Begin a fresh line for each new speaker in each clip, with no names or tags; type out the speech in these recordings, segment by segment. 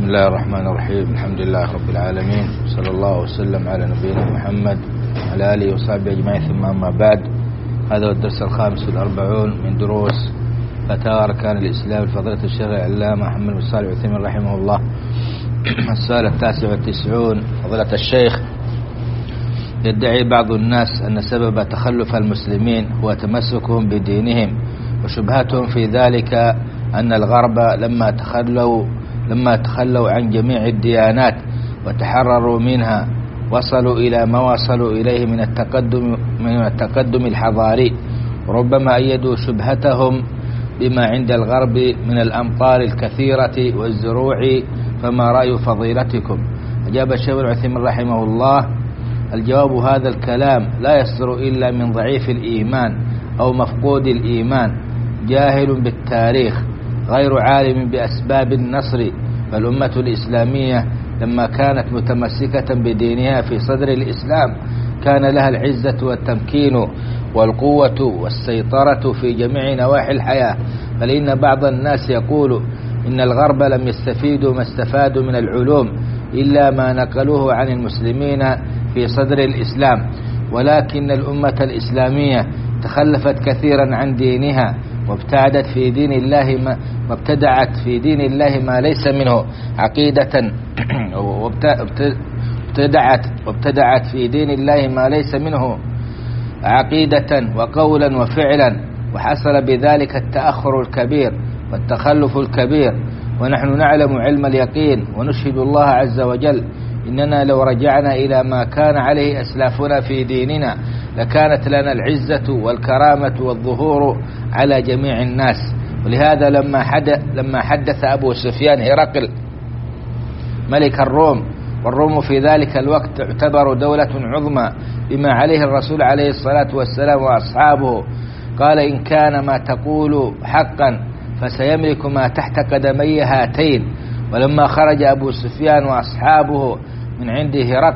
الله الرحمن الرحيم. الحمد لله رب العالمين، صلى الله وسلم على نبينا محمد وعلى آله وصحبه أجمعين، ثم أما بعد. هذا هو الدرس 45 من دروس فتاوى أركان الإسلام لفضيلة الشيخ العلامة محمد بن صالح العثيمين رحمه الله. السؤال 99. فضيلة الشيخ، يدعي بعض الناس أن سبب تخلف المسلمين هو تمسكهم بدينهم، وشبهتهم في ذلك أن الغرب لما تخلوا عن جميع الديانات وتحرروا منها وصلوا إلى ما وصلوا إليه من التقدم الحضاري، وربما أيدوا شبهتهم بما عند الغرب من الأمطار الكثيرة والزروع، فما رأي فضيلتكم؟ أجاب الشيخ العثيمين رحمه الله: الجواب: هذا الكلام لا يصدر إلا من ضعيف الإيمان أو مفقود الإيمان، جاهل بالتاريخ، غير عالم بأسباب النصر. فالأمة الإسلامية لما كانت متمسكة بدينها في صدر الإسلام كان لها العزة والتمكين والقوة والسيطرة في جميع نواحي الحياة، بل إن بعض الناس يقول إن الغرب لم يستفيدوا ما استفادوا من العلوم إلا ما نقلوه عن المسلمين في صدر الإسلام، ولكن الأمة الإسلامية تخلفت كثيرا عن دينها وابتدعت في دين الله ما ليس منه عقيدة وابتدعت في دين الله ما ليس منه عقيدة وقولا وفعلا، وحصل بذلك التأخر الكبير والتخلف الكبير. ونحن نعلم علم اليقين ونشهد الله عز وجل إننا لو رجعنا إلى ما كان عليه أسلافنا في ديننا لكانت لنا العزة والكرامة والظهور على جميع الناس. ولهذا لما حدث أبو سفيان هرقل ملك الروم، والروم في ذلك الوقت تعتبر دولة عظمى بما عليه الرسول عليه الصلاة والسلام وأصحابه، قال: إن كان ما تقول حقا فسيملك ما تحت قدمي هاتين. ولما خرج أبو سفيان وأصحابه من عند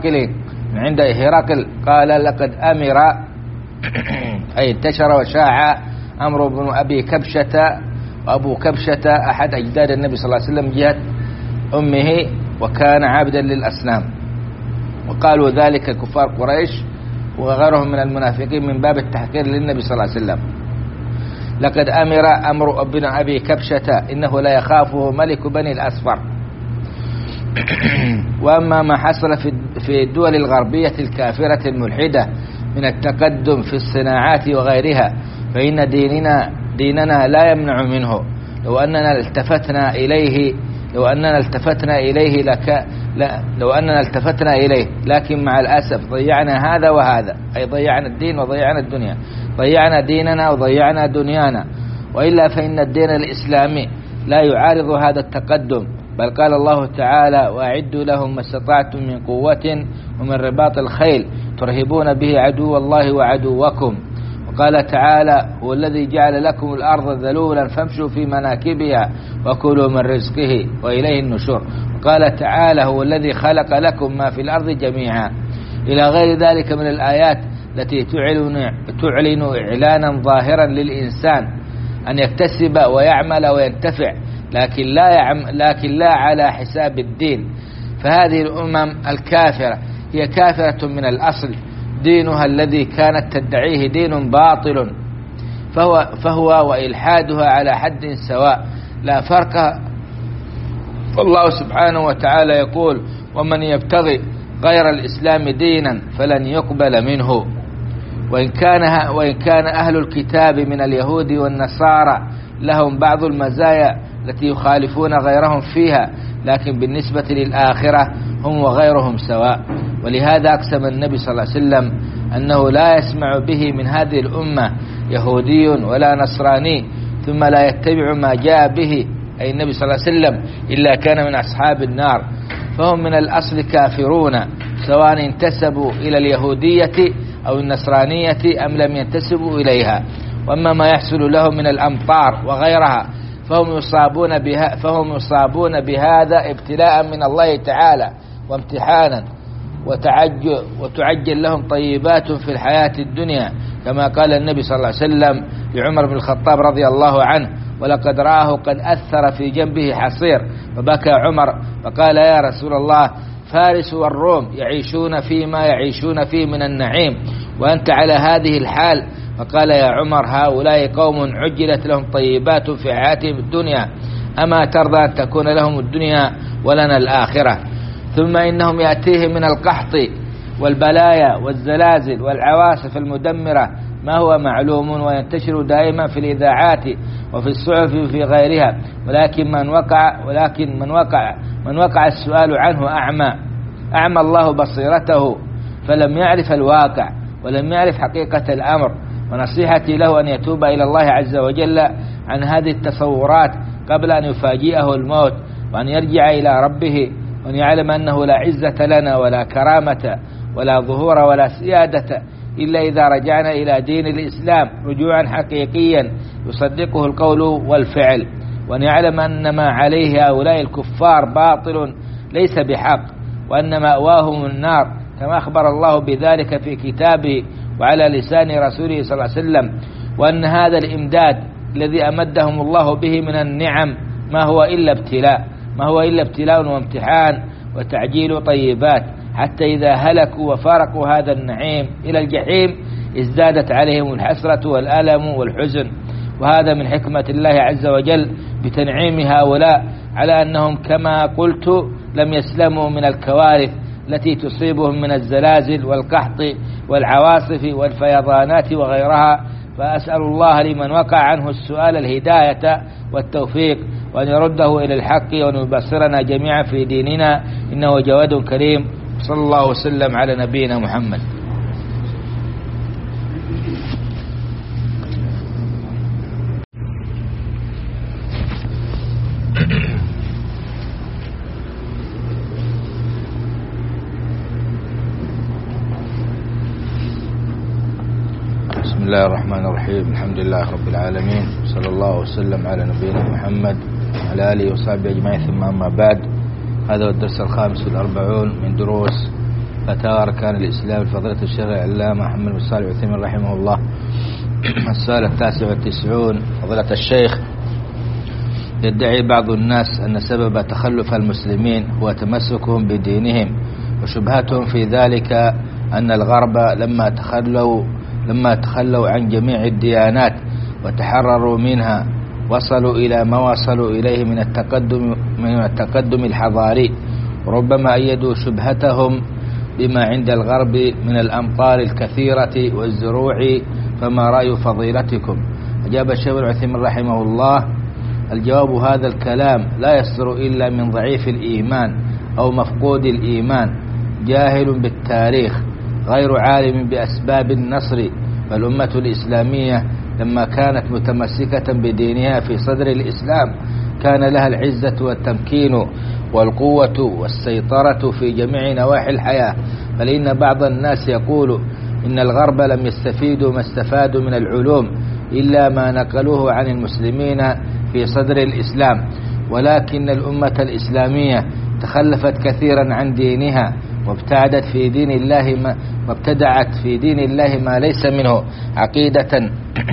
هرقل قال: لقد أمر أي انتشر وشاع أمر بن أبي كبشة، وأبو كبشة أحد أجداد النبي صلى الله عليه وسلم جهة أمه، وكان عابدا للأصنام. وقالوا ذلك كفار قريش وغيرهم من المنافقين من باب التحقير للنبي صلى الله عليه وسلم. لقد أمر ابن أبي كبشة إنه لا يخافه ملك بني الأصفر. وأما ما حصل في الدول الغربية الكافرة الملحدة من التقدم في الصناعات وغيرها فإن ديننا لا يمنع منه لو أننا التفتنا إليه، لكن مع الأسف ضيعنا هذا وهذا، أي ضيعنا الدين وضيعنا الدنيا، ضيعنا ديننا وضيعنا دنيانا. وإلا فإن الدين الإسلامي لا يعارض هذا التقدم، بل قال الله تعالى: وأعدوا لهم ما استطعتم من قوة ومن رباط الخيل ترهبون به عدو الله وعدوكم. وقال تعالى: هو الذي جعل لكم الأرض ذلولا فامشوا في مناكبها وكلوا من رزقه وإليه النشور. وقال تعالى: هو الذي خلق لكم ما في الأرض جميعا، إلى غير ذلك من الآيات التي تعلن إعلانا ظاهرا للإنسان أن يكتسب ويعمل وينتفع، لكن لا على حساب الدين. فهذه الأمم الكافرة هي كافرة من الأصل، دينها الذي كانت تدعيه دين باطل، فهو وإلحادها على حد سواء لا فرق. والله سبحانه وتعالى يقول: ومن يبتغي غير الإسلام دينا فلن يقبل منه. وإن كان أهل الكتاب من اليهود والنصارى لهم بعض المزايا التي يخالفون غيرهم فيها، لكن بالنسبة للآخرة هم وغيرهم سواء. ولهذا أقسم النبي صلى الله عليه وسلم أنه لا يسمع به من هذه الأمة يهودي ولا نصراني ثم لا يتبع ما جاء به أي النبي صلى الله عليه وسلم إلا كان من أصحاب النار. فهم من الأصل كافرون سواء انتسبوا إلى اليهودية أو النصرانية أم لم ينتسبوا إليها. وأما ما يحصل لهم من الأمطار وغيرها فهم يصابون بهذا ابتلاء من الله تعالى وامتحانا، وتعجل لهم طيبات في الحياة الدنيا، كما قال النبي صلى الله عليه وسلم لعمر بن الخطاب رضي الله عنه: ولقد رآه قد أثر في جنبه حصير، فبكى عمر فقال يا رسول الله فارس والروم يعيشون فيما يعيشون فيه من النعيم وأنت على هذه الحال. فقال يا عمر هؤلاء قوم عجلت لهم طيبات في حياتهم الدنيا، أما ترضى أن تكون لهم الدنيا ولنا الآخرة؟ ثم إنهم يأتيهم من القحط والبلايا والزلازل والعواصف المدمرة ما هو معلوم وينتشر دائما في الإذاعات وفي الصحف وفي غيرها، ولكن من وقع السؤال عنه أعمى الله بصيرته فلم يعرف الواقع ولم يعرف حقيقة الأمر. ونصيحتي له أن يتوب إلى الله عز وجل عن هذه التصورات قبل أن يفاجئه الموت، وأن يرجع إلى ربه، وأن يعلم أنه لا عزة لنا ولا كرامة ولا ظهور ولا سيادة إلا إذا رجعنا إلى دين الإسلام رجوعا حقيقيا يصدقه القول والفعل، وأن يعلم أن ما عليه هؤلاء الكفار باطل ليس بحق، وأن مأواهم النار كما أخبر الله بذلك في كتابه وعلى لسان رسوله صلى الله عليه وسلم، وأن هذا الإمداد الذي أمدهم الله به من النعم ما هو إلا ابتلاء وامتحان وتعجيل طيبات، حتى إذا هلكوا وفارقوا هذا النعيم إلى الجحيم ازدادت عليهم الحسرة والألم والحزن. وهذا من حكمة الله عز وجل بتنعيم هؤلاء على أنهم كما قلت لم يسلموا من الكوارث التي تصيبهم من الزلازل والقحط والعواصف والفيضانات وغيرها. فأسأل الله لمن وقع عنه السؤال الهداية والتوفيق، وأن يرده إلى الحق وأن يبصرنا جميعا في ديننا، إنه جواد كريم. صلى الله وسلم على نبينا محمد. بسم الله الرحمن الرحيم، الحمد لله رب العالمين، صلى الله وسلم على نبينا محمد وعلى آله وصحبه أجمعين، ثم أما بعد. هذا هو الدرس 45 من دروس فتاوى أركان الإسلام لفضيلة الشيخ العلامة محمد بن صالح العثيمين رحمه الله. السؤال 99. فضيلة الشيخ، يدعي بعض الناس أن سبب تخلف المسلمين هو تمسكهم بدينهم، وشبهتهم في ذلك أن الغرب لما تخلوا عن جميع الديانات وتحرروا منها وصلوا إلى ما وصلوا إليه من التقدم الحضاري، وربما أيدوا شبهتهم بما عند الغرب من الأمطار الكثيرة والزروع، فما رأي فضيلتكم؟ أجاب الشيخ العثيمين رحمه الله: الجواب هذا الكلام لا يصدر إلا من ضعيف الإيمان أو مفقود الإيمان جاهل بالتاريخ غير عالم بأسباب النصر. فالأمة الإسلامية لما كانت متمسكة بدينها في صدر الإسلام كان لها العزة والتمكين والقوة والسيطرة في جميع نواحي الحياة، بل إن بعض الناس يقول إن الغرب لم يستفيدوا ما استفادوا من العلوم إلا ما نقلوه عن المسلمين في صدر الإسلام، ولكن الأمة الإسلامية تخلفت كثيرا عن دينها وابتدعت في دين الله ما ليس منه عقيدة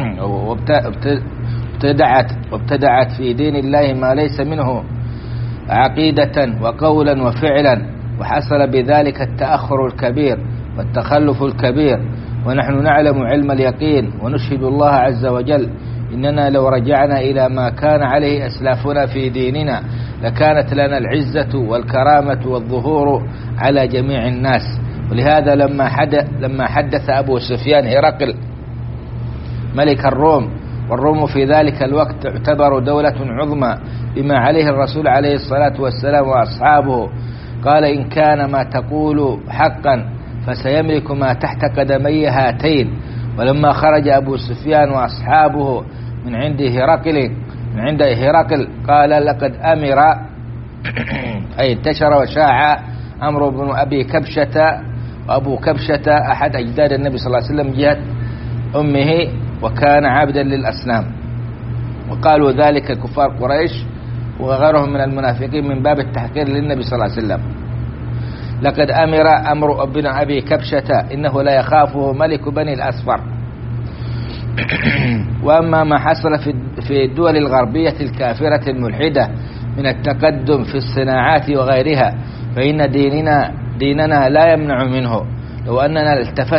وابتدعت في دين الله ما ليس منه عقيدة وقولا وفعلا، وحصل بذلك التأخر الكبير والتخلف الكبير. ونحن نعلم علم اليقين ونشهد الله عز وجل إننا لو رجعنا إلى ما كان عليه أسلافنا في ديننا لكانت لنا العزة والكرامة والظهور على جميع الناس. ولهذا لما حدث أبو سفيان هرقل ملك الروم، والروم في ذلك الوقت تعتبر دولة عظمى بما عليه الرسول عليه الصلاة والسلام وأصحابه، قال: إن كان ما تقول حقا فسيملك ما تحت قدمي هاتين. ولما خرج أبو سفيان وأصحابه من عند هرقل قال: لقد أمر أي انتشر وشاع أمر بن أبي كبشة، وأبو كبشة أحد أجداد النبي صلى الله عليه وسلم جهة أمه، وكان عابدا للأصنام، وقالوا ذلك كفار قريش وغيرهم من المنافقين من باب التحقير للنبي صلى الله عليه وسلم. لقد أمر بن أبي كبشة إنه لا يخافه ملك بني الأصفر. وأما ما حصل في الدول الغربية الكافرة الملحدة من التقدم في الصناعات وغيرها فإن ديننا لا يمنع منه لو أننا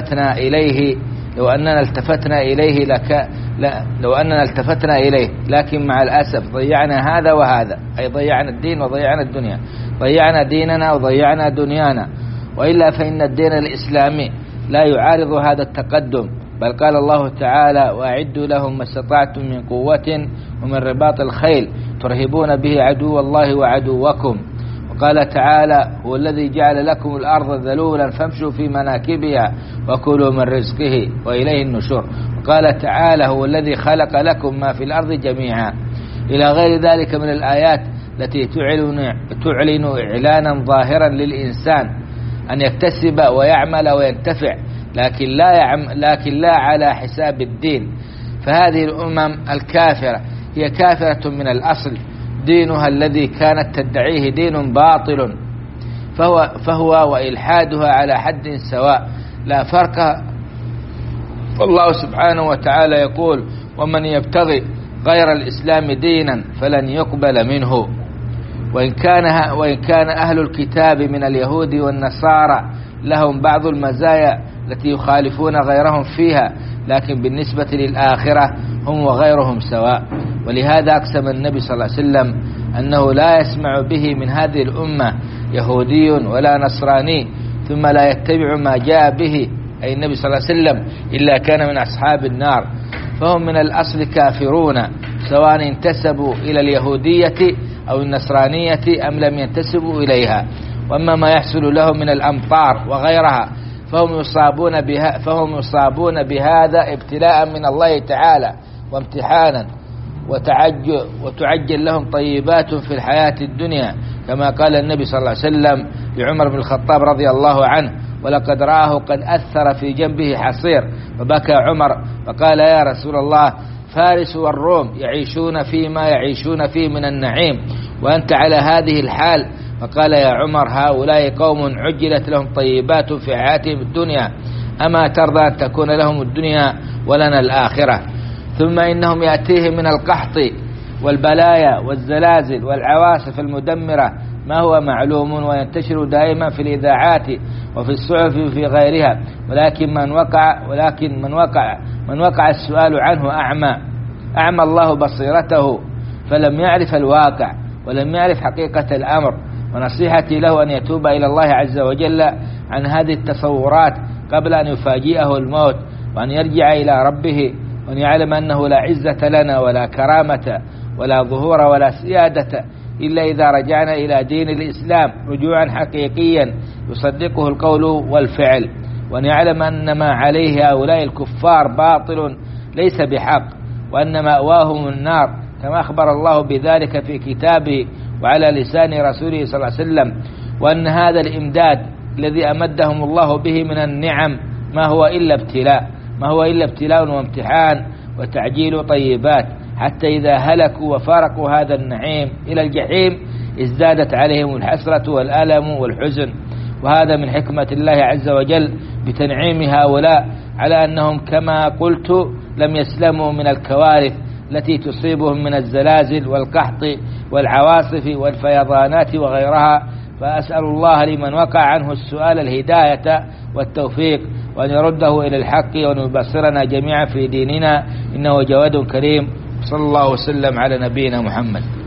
التفتنا إليه لكن مع الأسف ضيعنا هذا وهذا، أي ضيعنا الدين وضيعنا الدنيا، ضيعنا ديننا وضيعنا دنيانا. وإلا فإن الدين الإسلامي لا يعارض هذا التقدم، بل قال الله تعالى: وأعدوا لهم ما استطعتم من قوة ومن رباط الخيل ترهبون به عدو الله وعدوكم. وقال تعالى: هو الذي جعل لكم الأرض ذلولا فامشوا في مناكبها وكلوا من رزقه وإليه النشور. وقال تعالى: هو الذي خلق لكم ما في الأرض جميعا، إلى غير ذلك من الآيات التي تعلن إعلانا ظاهرا للإنسان أن يكتسب ويعمل وينتفع، لكن لا على حساب الدين. فهذه الأمم الكافرة هي كافرة من الأصل، دينها الذي كانت تدعيه دين باطل، فهو وإلحادها على حد سواء لا فرق. فالله سبحانه وتعالى يقول: ومن يبتغي غير الإسلام دينا فلن يقبل منه. وإن كان أهل الكتاب من اليهود والنصارى لهم بعض المزايا التي يخالفون غيرهم فيها، لكن بالنسبة للآخرة هم وغيرهم سواء. ولهذا أقسم النبي صلى الله عليه وسلم أنه لا يسمع به من هذه الأمة يهودي ولا نصراني ثم لا يتبع ما جاء به أي النبي صلى الله عليه وسلم إلا كان من أصحاب النار. فهم من الأصل كافرون سواء انتسبوا إلى اليهودية أو النصرانية أم لم ينتسبوا إليها. وأما ما يحصل لهم من الأمطار وغيرها فهم يصابون بهذا ابتلاء من الله تعالى وامتحانا، وتعجل لهم طيبات في الحياة الدنيا، كما قال النبي صلى الله عليه وسلم لعمر بن الخطاب رضي الله عنه: ولقد رآه قد أثر في جنبه حصير، فبكى عمر فقال: يا رسول الله، فارس والروم يعيشون فيما يعيشون فيه من النعيم وأنت على هذه الحال. فقال: يا عمر، هؤلاء قوم عجلت لهم طيبات في حياتهم الدنيا، أما ترضى أن تكون لهم الدنيا ولنا الآخرة؟ ثم إنهم يأتيهم من القحط والبلايا والزلازل والعواصف المدمرة ما هو معلوم وينتشر دائما في الإذاعات وفي الصحف وفي غيرها، ولكن من وقع السؤال عنه أعمى الله بصيرته، فلم يعرف الواقع ولم يعرف حقيقة الأمر. ونصيحتي له أن يتوب إلى الله عز وجل عن هذه التصورات قبل أن يفاجئه الموت، وأن يرجع إلى ربه، وأن يعلم أنه لا عزة لنا ولا كرامة ولا ظهور ولا سيادة إلا إذا رجعنا إلى دين الإسلام رجوعا حقيقيا يصدقه القول والفعل، وأن يعلم أن ما عليه هؤلاء الكفار باطل ليس بحق، وأن مأواهم النار كما أخبر الله بذلك في كتابه وعلى لسان رسوله صلى الله عليه وسلم، وأن هذا الإمداد الذي أمدهم الله به من النعم ما هو إلا ابتلاء وامتحان وتعجيل طيبات، حتى إذا هلكوا وفارقوا هذا النعيم إلى الجحيم ازدادت عليهم الحسرة والألم والحزن. وهذا من حكمة الله عز وجل بتنعيم هؤلاء على أنهم كما قلت لم يسلموا من الكوارث التي تصيبهم من الزلازل والقحط والعواصف والفيضانات وغيرها. فأسأل الله لمن وقع عنه السؤال الهداية والتوفيق، وأن يرده إلى الحق، وأن يبصرنا جميعا في ديننا، إنه جواد كريم. صلى الله وسلم على نبينا محمد.